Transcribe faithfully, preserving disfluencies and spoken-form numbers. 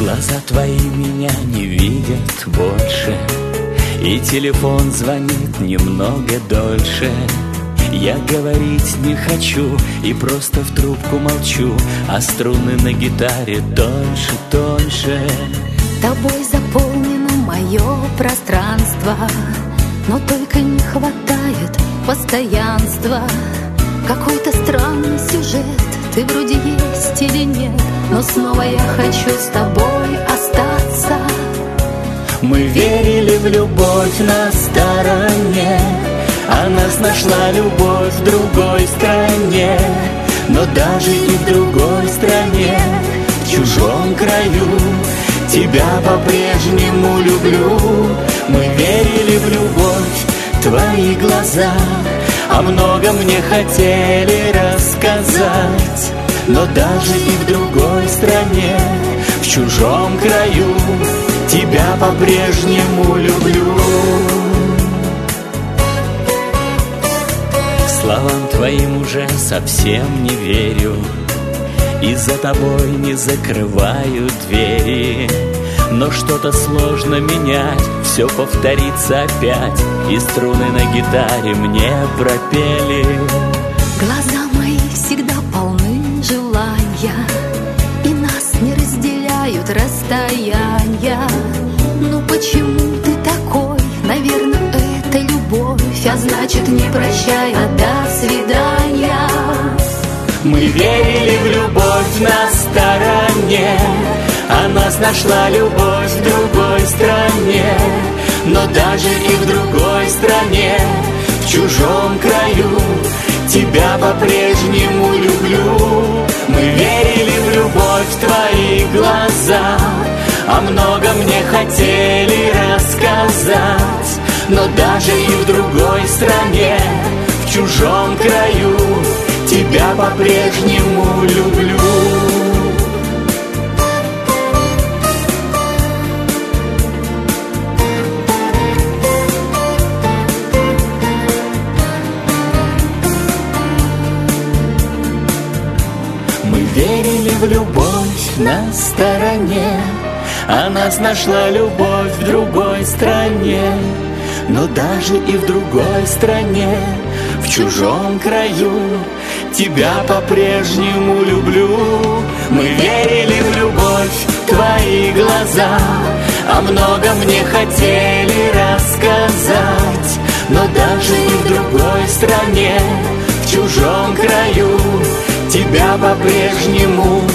Глаза твои меня не видят больше, и телефон звонит немного дольше. Я говорить не хочу и просто в трубку молчу, а струны на гитаре тоньше, тоньше. Тобой заполнено мое пространство, но только не хватает постоянства. Какой-то странный сюжет, ты вроде есть или нет, но снова я хочу с тобой остаться. Мы верили в любовь на стороне, а нас нашла любовь в другой стране. Но даже и в другой стране, в чужом краю, тебя по-прежнему люблю. Мы верили в любовь, твои глаза о многом мне хотели рассказать. Но даже и в другой стране, в чужом краю, тебя по-прежнему люблю. Словам твоим уже совсем не верю, и за тобой не закрываю двери. Но что-то сложно менять, все повторится опять, и струны на гитаре мне пропели. Глаза мои всегда полны желания, и нас не разделяют расстояния. Ну почему ты такой? Наверное, это любовь, а значит не прощай, а до свидания. Мы верили в любовь на стороне, а нас нашла любовь в другой стране. Но даже и в другой стране, в чужом краю, тебя по-прежнему люблю. Мы верили в любовь, в твои глаза о многом мне хотели рассказать. Но даже и в другой стране, в чужом краю, тебя по-прежнему люблю. Мы верили в любовь на стороне, а нас нашла любовь в другой стране. Но даже и в другой стране, в чужом краю, тебя по-прежнему люблю. Мы верили в любовь, твои глаза о многом мне хотели рассказать. Но даже и в другой стране, в чужом краю, тебя по-прежнему